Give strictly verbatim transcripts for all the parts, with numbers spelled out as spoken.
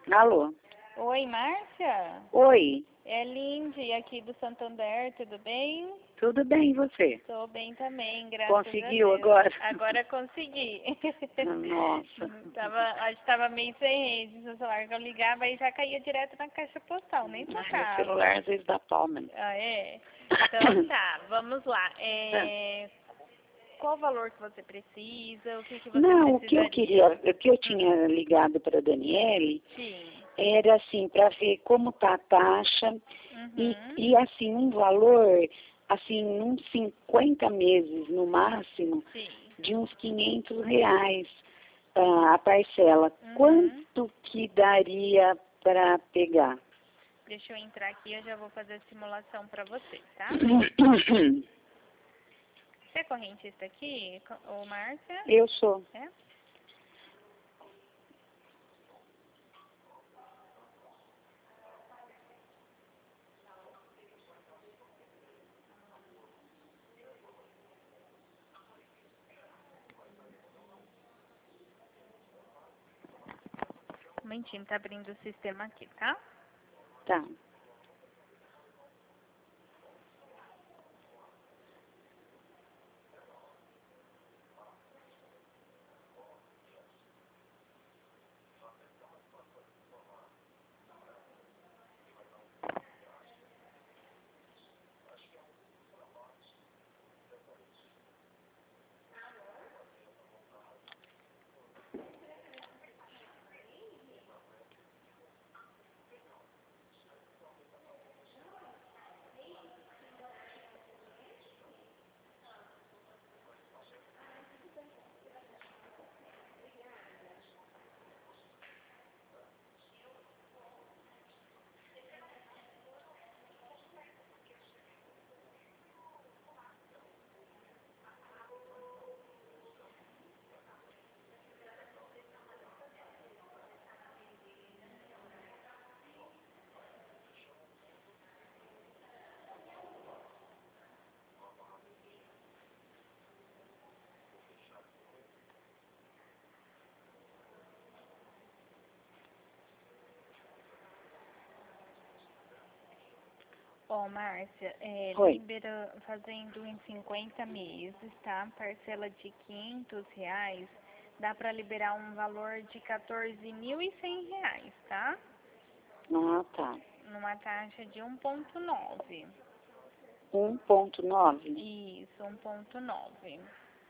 Alô? Oi, Márcia? Oi, É Lindy, aqui do Santander, tudo bem? tudo bem e você? Tô bem também, graças Conseguiu a Deus. agora? Agora consegui. Nossa. tava, acho que tava meio sem rede no celular, que eu ligava e já caía direto na caixa postal, nem Ai, meu tocava. celular às vezes dá palma. Ah, é? Então tá, vamos lá. É, qual o valor que você precisa? O que, que você Não, o que eu precisaria? queria, o que eu tinha ligado para a Daniele Sim. era assim, para ver como tá a taxa e, Uhum. e assim, um valor, assim, uns cinquenta meses no máximo, Sim. de uns quinhentos reais ah, a parcela. Uhum. Quanto que daria para pegar? Deixa eu entrar aqui, eu já vou fazer a simulação para você, tá? Você é correntista aqui, ô Márcia? Eu sou. É? Um momentinho, tá abrindo o sistema aqui, tá? Tá. Ó, Márcia, é, Oi. libera, fazendo em cinquenta meses, tá? Parcela de quinhentos reais, dá pra liberar um valor de quatorze mil e cem reais, tá? Ah, tá. Numa taxa de um ponto nove. um ponto nove. Isso, um ponto nove.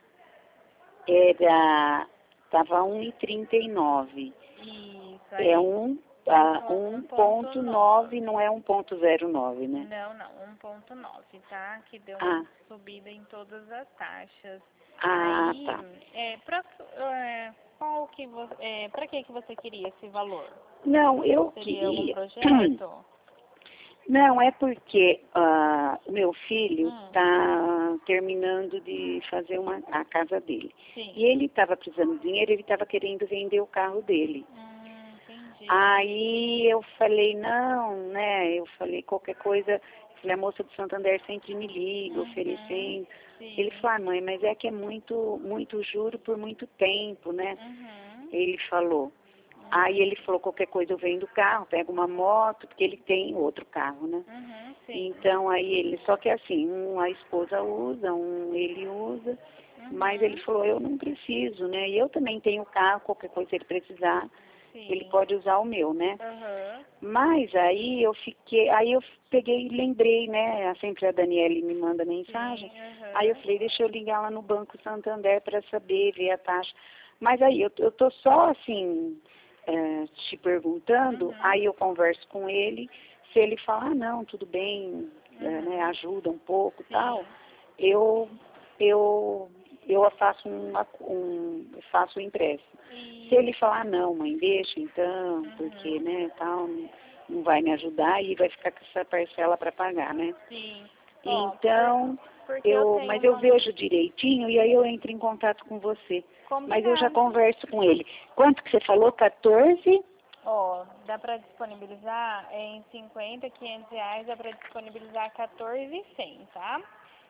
Era, tava um e trinta e nove. Isso, É aí. um, ah, um ponto nove, 1.9. não é um ponto zero nove, né? Não, não, um ponto nove, tá? Que deu Ah, uma subida em todas as taxas. ah, Aí, tá. é, pra, é, qual que você, é, pra que que você queria esse valor? Não, eu Seria algum queria. projeto? Não, é porque ah, o meu filho Hum, está terminando de fazer uma, a casa dele. sim. E ele estava precisando de dinheiro, ele estava querendo vender o carro dele. Hum, entendi. Aí eu falei, não, né? Eu falei, qualquer coisa, eu falei, a moça do Santander sempre me liga, Uhum, oferecendo. sim. Ele falou, ah, mãe, mas é que é muito, muito juro por muito tempo, né? Uhum, Ele falou. uhum, Aí ele falou, qualquer coisa eu vendo o carro, pego uma moto, porque ele tem outro carro, né? uhum, sim. Então aí ele, só que assim, um a esposa usa, um ele usa, mas ele Uhum, falou, eu não preciso, né? E eu também tenho carro, qualquer coisa ele precisar, ele sim. pode usar o meu, né? Uhum, Mas aí eu fiquei, aí eu peguei e lembrei, né? Sempre a Daniele me manda mensagem. sim, Aí eu uhum. falei, deixa eu ligar lá no Banco Santander para saber, ver a taxa. Mas aí eu, eu tô só assim, é, te perguntando, Uhum, aí eu converso com ele, se ele falar, ah, não, tudo bem, é, né, uhum, ajuda um pouco e tal, sim. eu, eu, eu faço um, um, eu faço o empréstimo. Se E, ele falar, não, mãe, deixa então, porque, uhum, né, tal, não, não vai me ajudar e vai ficar com essa parcela para pagar, né? sim. Ó, por, Então, porque eu eu, tenho mas eu uma... vejo direitinho e aí eu entro em contato com você. Mas eu já Combinado. converso com ele. Quanto que você falou? quatorze? Ó, dá pra disponibilizar é, em cinquenta, quinhentos reais, dá pra disponibilizar quatorze e cem, tá?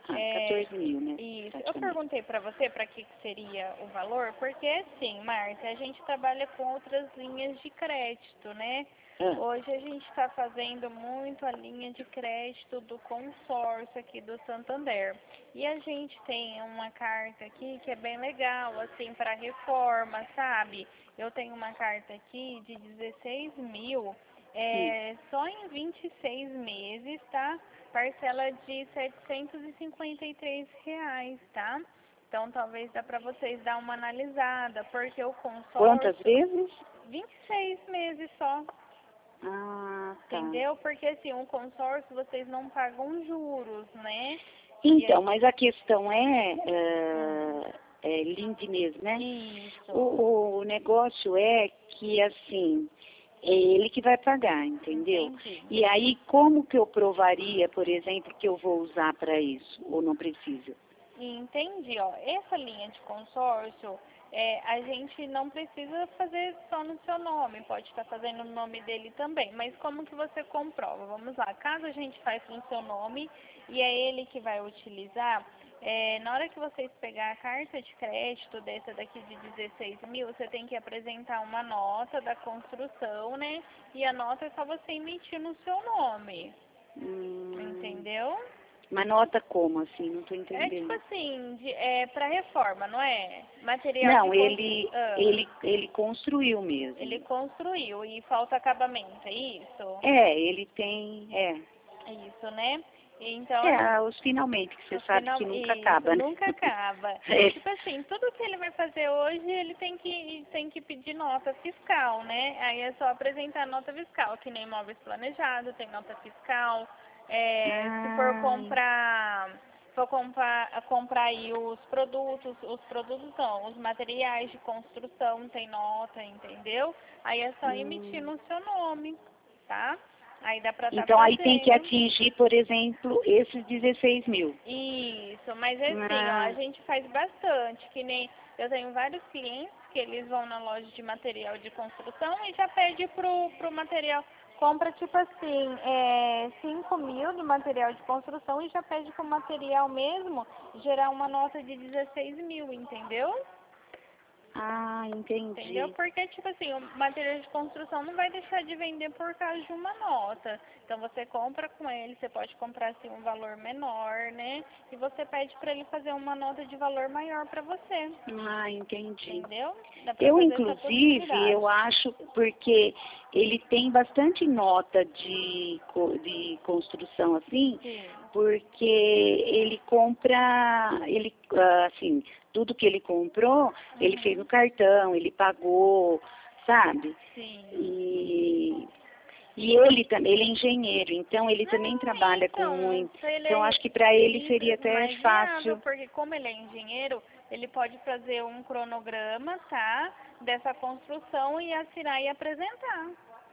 Ah, É, quatorze mil, né? isso. Eu Praticamente. perguntei para você para que que seria o valor, porque assim, Márcia, a gente trabalha com outras linhas de crédito, né? Ah, Hoje a gente está fazendo muito a linha de crédito do consórcio aqui do Santander. E a gente tem uma carta aqui que é bem legal, assim, para reforma, sabe? Eu tenho uma carta aqui de dezesseis mil, hum. é, só em vinte e seis meses, tá? Parcela de setecentos e cinquenta e três reais, tá? Então talvez dá para vocês dar uma analisada, porque o Quantas consórcio, vezes? vinte e seis meses só. Ah, tá. Entendeu? Porque assim, um consórcio vocês não pagam juros, né? E Então, aí, mas a questão é, hum, eh, é Lindness, né? isso. O, o negócio é que, assim, é ele que vai pagar, entendeu? Entendi. E aí, como que eu provaria, por exemplo, que eu vou usar para isso? Ou não precisa? Entendi, ó. Essa linha de consórcio, é, a gente não precisa fazer só no seu nome, pode estar fazendo no nome dele também. Mas como que você comprova? Vamos lá, caso a gente faça no seu nome e é ele que vai utilizar, é, na hora que vocês pegar a carta de crédito dessa daqui de dezesseis mil, você tem que apresentar uma nota da construção, né? E a nota é só você emitir no seu nome, Hum, entendeu? mas nota como, assim? Não estou É tipo entendendo. assim, de, é para reforma, não é? Material de Não, construção. ele, ele, ele construiu Ele mesmo. construiu e falta acabamento, é isso? É, ele tem, é. É isso, né? Então, É, os finalmente, que você no sabe final, que nunca isso, acaba, né? nunca acaba. É. Tipo assim, tudo que ele vai fazer hoje, ele tem que, tem que pedir nota fiscal, né? Aí é só apresentar nota fiscal, que nem imóveis planejados, tem nota fiscal. É, se for Ai, comprar, for comprar, comprar aí os produtos, os produtos não, os materiais de construção tem nota, entendeu? Aí é só emitir hum. no seu nome, tá? Aí dá pra estar Então aí tem que fazendo. atingir, por exemplo, esses dezesseis mil. Isso, mas assim, ó, a Ah, gente faz bastante, que nem eu tenho vários clientes que eles vão na loja de material de construção e já pede pro, pro material, compra tipo assim, é, cinco mil do material de construção e já pede pro material mesmo gerar uma nota de dezesseis mil, entendeu? ah, Entendeu? entendi. Porque, tipo assim, o material de construção não vai deixar de vender por causa de uma nota. Então, você compra com ele, você pode comprar, assim, um valor menor, né? E você pede para ele fazer uma nota de valor maior para você. Ah, entendi. Entendeu? Dá para Eu, fazer essa inclusive, eu possibilidade. acho, porque ele tem bastante nota de, co- de construção, assim, Sim. porque ele compra, ele, ah, assim, tudo que ele comprou, ele fez no Uhum. cartão, ele pagou, sabe? Sim. E, e ele também, ele é engenheiro, então ele também Não, trabalha com então, muito. pra ele Então, é acho que para ele isso, seria até mais viável, fácil. porque como ele é engenheiro, ele pode fazer um cronograma, tá? Dessa construção e assinar e apresentar.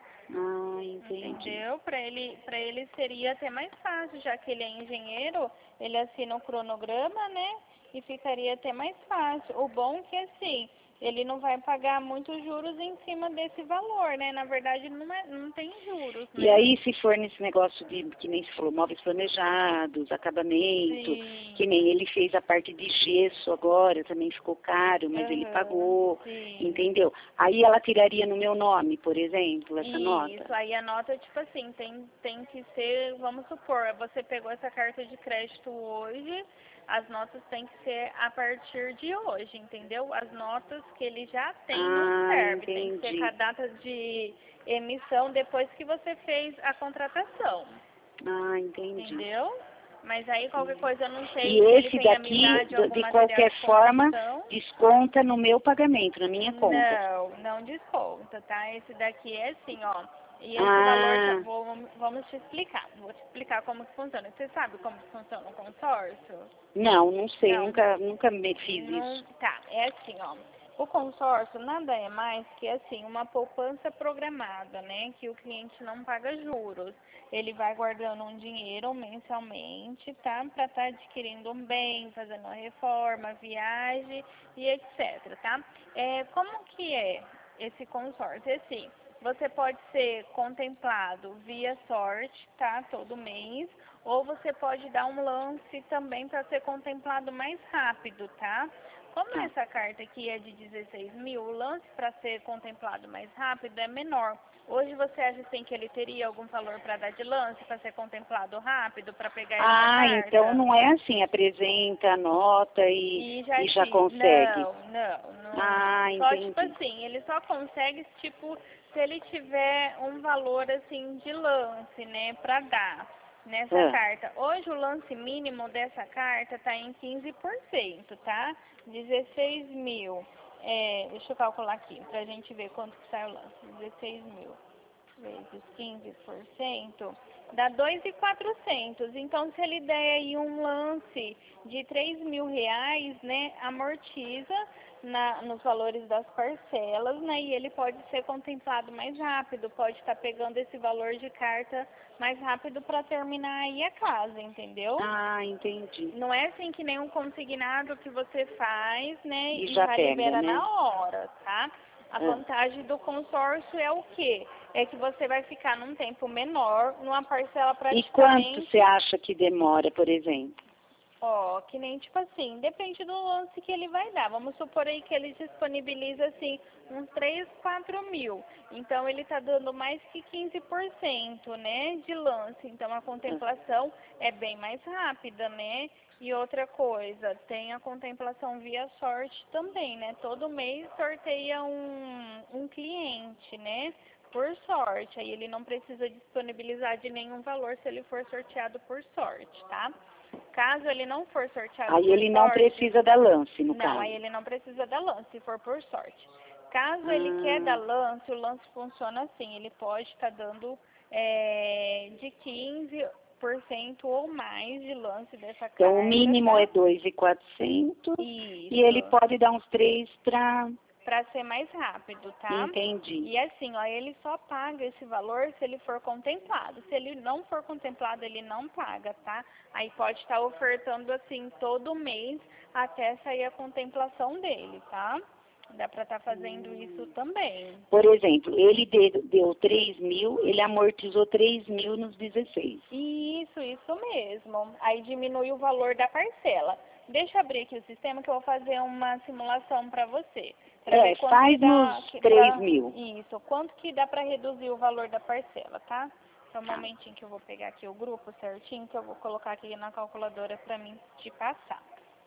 Ah, entendi. Entendeu? Para ele, para ele seria até mais fácil, já que ele é engenheiro, ele assina o cronograma, né? E ficaria até mais fácil. O bom é que assim, ele não vai pagar muitos juros em cima desse valor, né? Na verdade, não, é, não tem juros, E né? aí, se for nesse negócio de, que nem se falou, móveis planejados, acabamento, que Sim. nem ele fez a parte de gesso agora, também ficou caro, mas ele Aham. pagou, Sim. entendeu? Aí ela tiraria no meu nome, por exemplo, essa nota. Isso, aí a nota, tipo assim, tem, tem que ser, vamos supor, você pegou essa carta de crédito hoje, as notas têm que ser a partir de hoje, entendeu? As notas que ele já tem não Ah, serve, tem que ser com a entendi. data de emissão depois que você fez a contratação, Ah, entendi. entendeu? Mas aí qualquer coisa eu não E sei se ele esse tem daqui, amizade ou do- algum de material qualquer de forma, construção. desconta no meu pagamento, na minha conta. Não, não desconta, tá? Esse daqui é assim, ó. E esse valor, tá, Ah, vou, vamos te explicar. Vou te explicar como que funciona. Você sabe como que funciona o consórcio? não, não sei, Não, nunca, nunca me fiz não, isso. tá. É assim, ó. O consórcio nada é mais que assim uma poupança programada, né? Que o cliente não paga juros. Ele vai guardando um dinheiro mensalmente, tá? Para estar adquirindo um bem, fazendo uma reforma, viagem e etc, tá? É, como que é esse consórcio? É assim, você pode ser contemplado via sorte, tá? Todo mês. Ou você pode dar um lance também para ser contemplado mais rápido, tá? Como Tá. essa carta aqui é de dezesseis mil, o lance para ser contemplado mais rápido é menor. Hoje você acha assim que ele teria algum valor para dar de lance, para ser contemplado rápido, para pegar essa Ah, carta? então não é assim, apresenta, anota e, E já, e já te- consegue. Não, não, não. Ah, Só tipo entendi. assim, ele só consegue tipo se ele tiver um valor assim de lance, né, para dar nessa Ah, carta. Hoje o lance mínimo dessa carta tá em quinze por cento, tá? dezesseis mil. É, deixa eu calcular aqui pra gente ver quanto que sai o lance. dezesseis mil vezes quinze por cento dá dois mil e quatrocentos. Então, se ele der aí um lance de três mil reais, né, amortiza na, nos valores das parcelas, né, e ele pode ser contemplado mais rápido, pode estar pegando esse valor de carta mais rápido para terminar aí a casa, entendeu? ah, entendi. Não é assim que nem um consignado que você faz, né, E e já já pega, libera né? na hora, tá? A Ah. vantagem do consórcio é o quê? É que você vai ficar num tempo menor, numa parcela E quanto praticamente, você acha que demora, por exemplo? ó, que nem tipo assim, depende do lance que ele vai dar. Vamos supor aí que ele disponibiliza assim uns três, quatro mil. Então ele tá dando mais que quinze por cento, né, de lance. Então a Ah. contemplação é bem mais rápida, né? E outra coisa, tem a contemplação via sorte também, né? Todo mês sorteia um, um cliente, né? Por sorte. Aí ele não precisa disponibilizar de nenhum valor se ele for sorteado por sorte, tá? Caso ele não for sorteado Aí por ele não sorte, precisa dar lance, no não, caso. aí ele não precisa dar lance, se for por sorte. Caso ele quer dar Ah, lance, o lance funciona assim, ele pode estar dando é, de quinze por cento ou mais de lance dessa então o carta, mínimo é tá? dois mil e quatrocentos e ele Isso, pode dar uns três para... para ser mais rápido, tá? Entendi. E assim, ó, ele só paga esse valor se ele for contemplado. Se ele não for contemplado, ele não paga, tá? Aí pode estar ofertando assim todo mês até sair a contemplação dele, tá? Dá pra estar fazendo isso também. Por exemplo, ele de- deu três mil, ele amortizou três mil nos dezesseis. Isso, isso mesmo. Aí diminui o valor da parcela. Deixa eu abrir aqui o sistema que eu vou fazer uma simulação para você. Para ver É, quanto que faz dá. nos Que três pra, mil. isso, quanto que dá para reduzir o valor da parcela, tá? Só um Tá. momentinho que eu vou pegar aqui o grupo certinho, que eu vou colocar aqui na calculadora para mim te passar.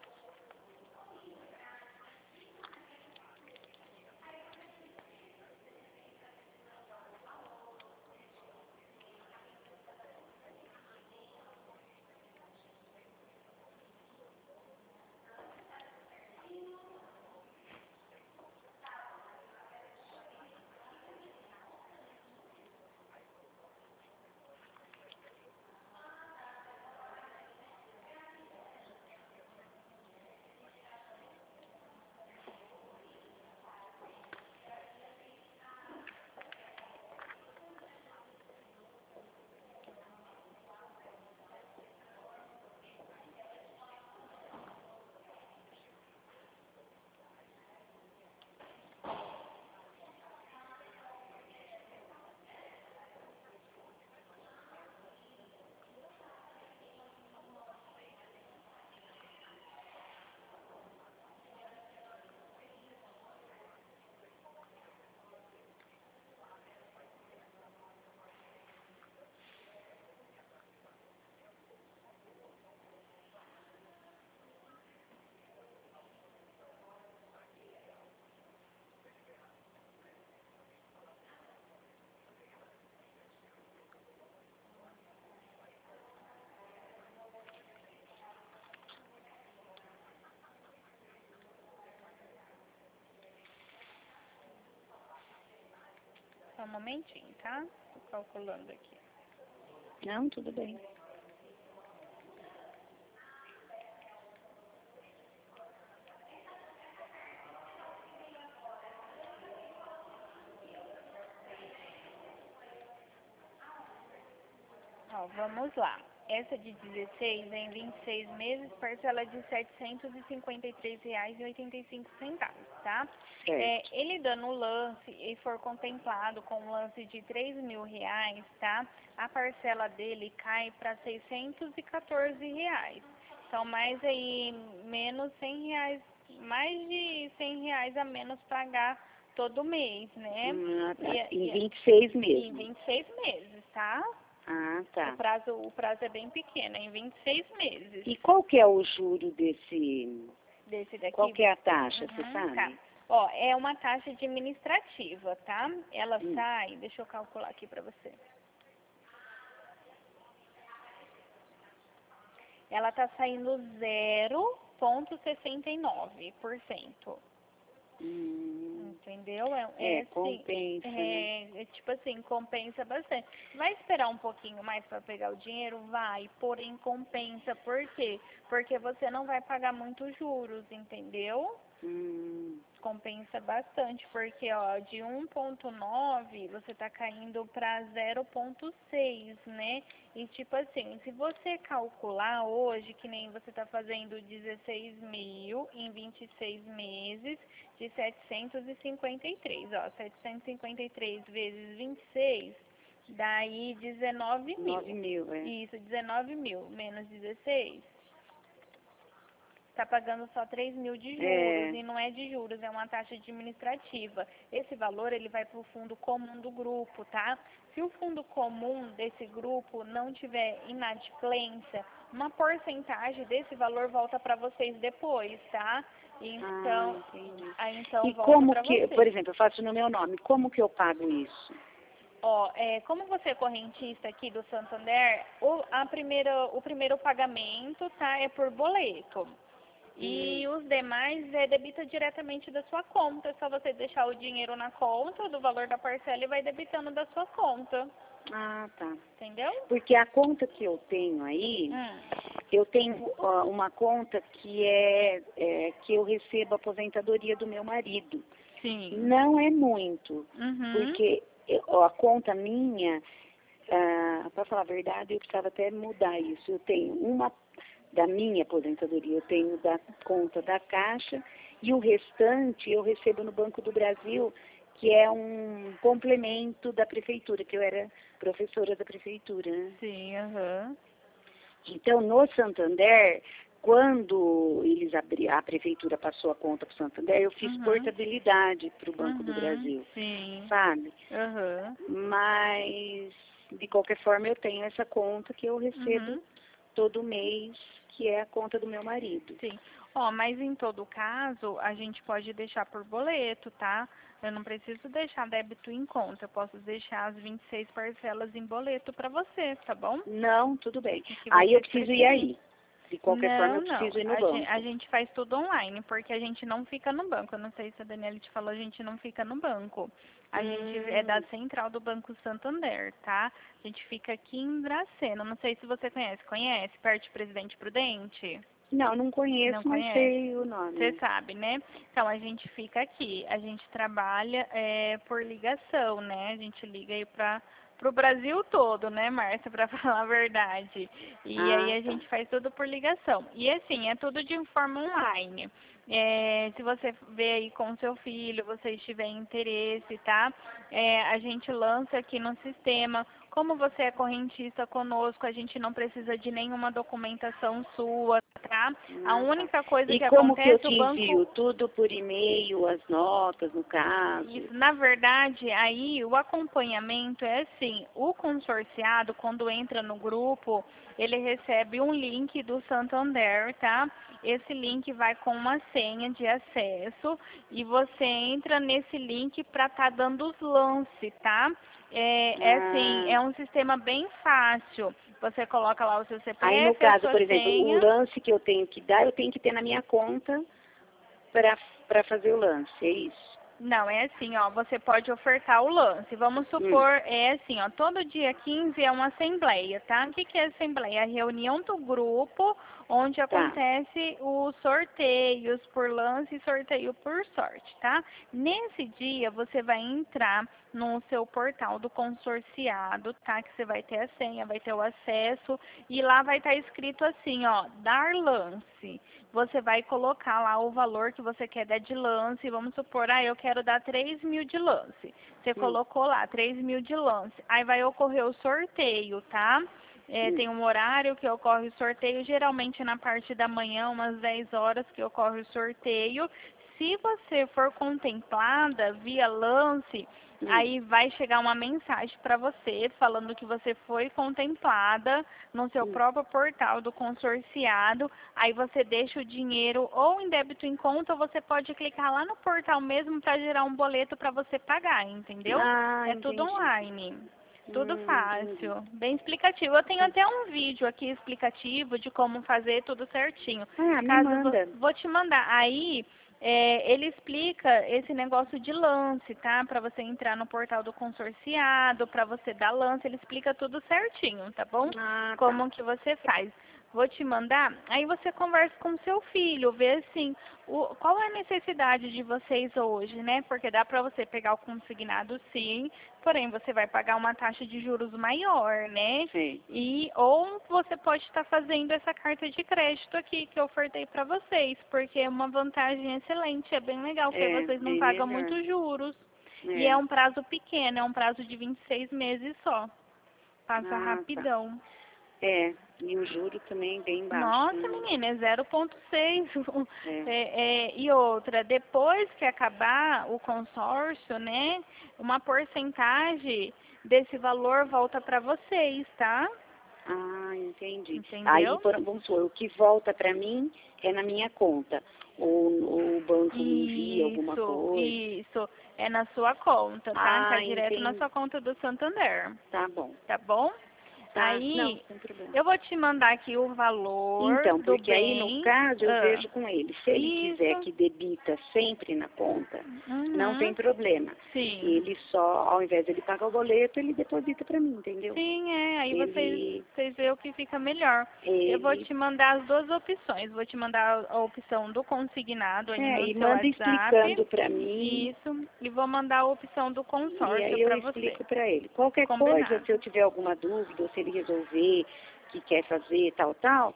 Só um momentinho, tá? Tô calculando aqui. Não, tudo bem. Ó, vamos lá. essa de dezesseis é em vinte e seis meses, parcela de setecentos e cinquenta e três reais e oitenta e cinco centavos, tá? É, ele dando o lance e for contemplado com um lance de três mil reais, tá? A parcela dele cai para seiscentos e quatorze reais. Então, mais aí, menos cem reais, mais de cem reais a menos pagar todo mês, né? Ah, tá. E, Em e, vinte e seis em mesmo. vinte e seis meses, tá? Ah, tá. O prazo, o prazo é bem pequeno, é em vinte e seis meses. E qual que é o juro desse... Desse daqui? Qual que é a taxa, Uhum, você sabe? tá. Ó, é uma taxa administrativa, tá? Ela Hum. sai, deixa eu calcular aqui pra você. Ela tá saindo zero vírgula sessenta e nove por cento. Hum. Entendeu? É, É, é, sim, compensa, é, né? é tipo assim, compensa bastante. Vai esperar um pouquinho mais para pegar o dinheiro? Vai, porém compensa. Por quê? Porque você não vai pagar muitos juros, entendeu? Hum. Compensa bastante, porque ó, de um vírgula nove você tá caindo para zero vírgula seis, né? E tipo assim, se você calcular hoje, que nem você tá fazendo dezesseis mil em vinte e seis meses, de setecentos e cinquenta e três, ó, setecentos e cinquenta e três vezes vinte e seis, daí dezenove mil. nove mil, é. Isso, dezenove mil menos dezesseis. Está pagando só três mil de juros, É. e não é de juros, é uma taxa administrativa. Esse valor ele vai para o fundo comum do grupo, tá? Se o fundo comum desse grupo não tiver inadimplência, uma porcentagem desse valor volta para vocês depois, tá? Então, Ah, entendi. aí então E volta como para que, vocês. por exemplo, eu faço no meu nome, como que eu pago isso? Ó, é, como você é correntista aqui do Santander, o, a primeira, o primeiro pagamento, tá, é por boleto. E Hum. os demais é debita diretamente da sua conta. É só você deixar o dinheiro na conta, do valor da parcela, e vai debitando da sua conta. Ah, tá. Entendeu? Porque a conta que eu tenho aí, Hum. eu tenho ó, uma conta que é, é que eu recebo a aposentadoria do meu marido. Sim. Não é muito, Uhum. porque eu- ó, a conta minha, ah, para falar a verdade, eu precisava até mudar isso. Eu tenho uma da minha aposentadoria, eu tenho da conta da Caixa e o restante eu recebo no Banco do Brasil, que é um complemento da prefeitura, que eu era professora da prefeitura, né? Sim, aham. Então, no Santander, quando eles abri, a prefeitura passou a conta para o Santander, eu fiz Uhum. portabilidade para o Banco do Uhum. Brasil, Sim. sabe? Aham. Mas, de qualquer forma, eu tenho essa conta que eu recebo Uhum. todo mês, que é a conta do meu marido. Sim. Ó, mas em todo caso, a gente pode deixar por boleto, tá? Eu não preciso deixar débito em conta. Eu posso deixar as vinte e seis parcelas em boleto para você, tá bom? Não, tudo bem. O que Aí eu você preciso ir preferir. aí. De qualquer forma, Não, eu não. preciso ir no A gente, a banco. gente faz tudo online, porque a gente não fica no banco. Eu não sei se a Daniela te falou, a gente não fica no banco. A gente é da Hum. central do Banco Santander, tá? A gente fica aqui em Dracena. Não sei se você conhece. Conhece? Perto de Presidente Prudente? Não, não conheço, Não mas conhece? sei o Você nome. sabe, né? Então, a gente fica aqui. A gente trabalha é, por ligação, né? A gente liga aí para o Brasil todo, né, Márcia, para falar a verdade. E aí Ah, a tá. gente faz tudo por ligação. E assim, é tudo de forma online. É, se você vê aí com seu filho, vocês tiverem interesse, tá? É, a gente lança aqui no sistema. Como você é correntista conosco, a gente não precisa de nenhuma documentação sua, tá? A Ah, tá. única coisa E que como que eu acontece, te o envio? banco... Tudo por e-mail, as notas, no caso? Isso, na verdade, aí o acompanhamento é assim, o consorciado, quando entra no grupo, ele recebe um link do Santander, tá? Esse link vai com uma senha de acesso e você entra nesse link para estar tá dando os lances, tá? É, é assim, Ah. é um sistema bem fácil. Você coloca lá o seu Aí, no C P F, a caso, sua por exemplo, o senha. lance que eu tenho que dar, eu tenho que ter na minha conta para fazer o lance, é isso? Não, é assim, ó, você pode ofertar o lance. Vamos Hum. supor, é assim, ó, todo dia quinze é uma assembleia, tá? O que que é assembleia? É a reunião do grupo, onde Tá. acontece os sorteios por lance e sorteio por sorte, tá? Nesse dia, você vai entrar no seu portal do consorciado, tá? Que você vai ter a senha, vai ter o acesso, e lá vai estar escrito assim, ó, dar lance. Você vai colocar lá o valor que você quer dar de lance, vamos supor, ah, eu quero dar três mil de lance. Você Hum. colocou lá, três mil de lance. Aí vai ocorrer o sorteio, tá? É, Hum. tem um horário que ocorre o sorteio, geralmente na parte da manhã, umas dez horas que ocorre o sorteio. Se você for contemplada via lance, Hum. aí vai chegar uma mensagem para você falando que você foi contemplada no seu Hum. próprio portal do consorciado. Aí você deixa o dinheiro ou em débito em conta, ou você pode clicar lá no portal mesmo para gerar um boleto para você pagar, entendeu? Ah, É tudo entendi. online. Tudo Hum, fácil, entendi. bem explicativo. Eu tenho até um vídeo aqui explicativo de como fazer tudo certinho. Ah, me Caso vo- manda. vou te mandar. Aí é, ele explica esse negócio de lance, tá? Para você entrar no portal do consorciado, para você dar lance, ele explica tudo certinho, tá bom? Ah, tá. Como que você faz. Vou te mandar, aí você conversa com seu filho, vê assim, o, qual é a necessidade de vocês hoje, né? Porque dá para você pegar o consignado sim, porém você vai pagar uma taxa de juros maior, né? Sim. E, ou você pode estar fazendo essa carta de crédito aqui que eu ofertei para vocês, porque é uma vantagem excelente, é bem legal, porque É, vocês não bem pagam melhor. muitos juros. E É. é um prazo pequeno, é um prazo de vinte e seis meses só. Passa Ah, tá. rapidão. É, e o juro também bem baixo, Nossa, né? menina, é zero vírgula seis. É. É, é, e outra, depois que acabar o consórcio, né, uma porcentagem desse valor volta para vocês, tá? Ah, entendi. Aí, Entendeu? por- vamos supor, o que volta para mim é na minha conta. Ou o banco me envia alguma Isso, coisa. isso. É na sua conta, tá? Ah, Cai direto na entendi. sua conta do Santander, Tá bom. tá bom? Tá, não, Aí, sem problema. eu vou te mandar aqui o valor Então, do porque aí no bem. caso eu Ah, vejo com ele. Se ele quiser isso. que debita sempre na conta, não tem Uhum. problema. Sim. Ele só, ao invés de ele pagar o boleto, ele deposita para mim, entendeu? Sim, é. Aí vocês, Ele, vocês veem o que fica melhor. Eu vou ele, te mandar as duas opções. Vou te mandar a opção do consignado aí é, no e seu manda explicando WhatsApp. para mim. Isso. E vou mandar a opção do E consórcio aí eu para você. explico para ele. Qualquer coisa, se Combinado. eu tiver alguma dúvida, ou se ele resolver que quer fazer tal, tal,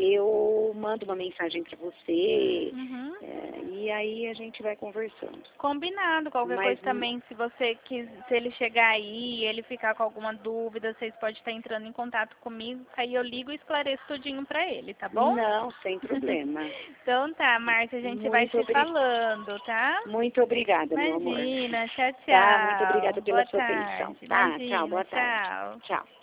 eu mando uma mensagem para você, Uhum. é, e aí a gente vai conversando. Combinado. Qualquer Mas, coisa também, se você quis, se ele chegar aí e ele ficar com alguma dúvida, vocês podem estar entrando em contato comigo, aí eu ligo e esclareço tudinho para ele, tá bom? não, sem problema. Então tá, Márcia, a gente vai Muito, se obri... falando, tá? Muito obrigada, meu amor. Imagina, tchau, Tá, muito tchau. obrigada pela Boa sua atenção. tarde. Tá, tchau, Imagina, boa tarde. tchau. Tchau.